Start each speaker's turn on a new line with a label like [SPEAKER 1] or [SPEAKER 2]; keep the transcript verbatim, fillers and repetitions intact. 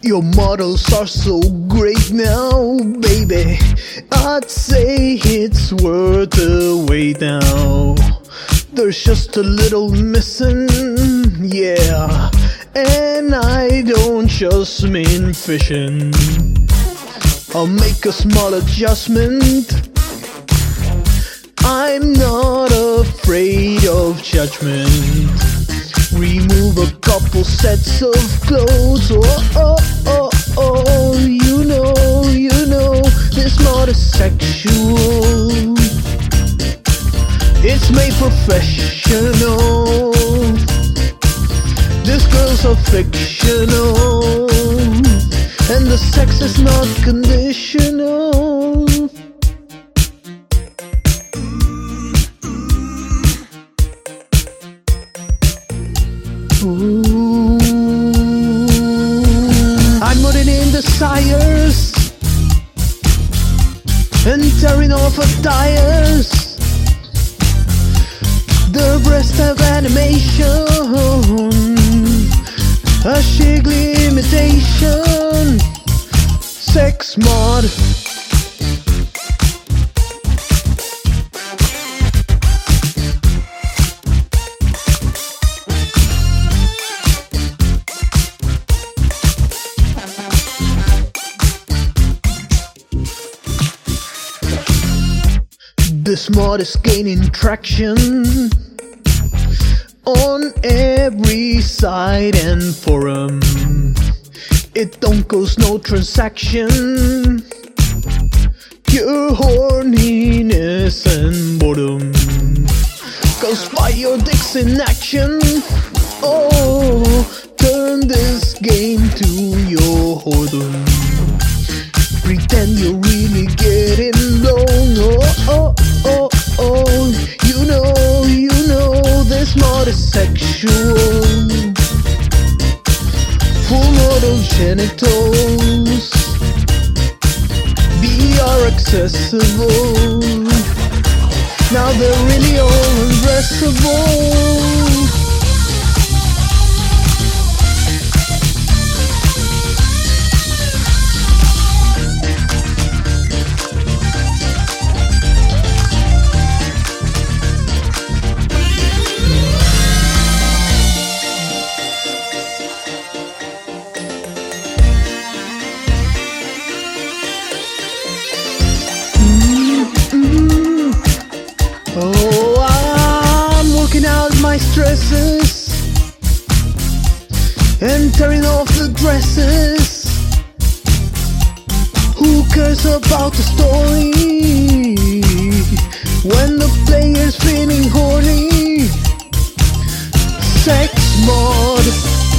[SPEAKER 1] Your models are so great now, baby. I'd say it's worth the wait now. There's just a little missing, yeah. And I don't just mean fishing. I'll make a small adjustment. I'm not afraid of judgment. Remove a couple sets of clothes. Oh, oh, oh, oh. You know, you know, this mod is sexual. It's made professional. These girls are fictional, and the sex is not conditional. Ooh. I'm putting in desires and tearing off attires. The breast have animation, a Shigley imitation, sex mod. This mod is gaining traction on every site and forum. It don't cost no transaction, pure horniness and boredom. Cause by your dicks in action. Oh, turn this game to your whoredom. Pretend you're really getting blown. Oh, oh, oh, oh. You know, you know, this mod is sexual. Full model genitals, B R accessible. Now they're really all undressable. Oh, I'm working out my stresses and tearing off the dresses. Who cares about the story when the player's feeling horny? Sex mod.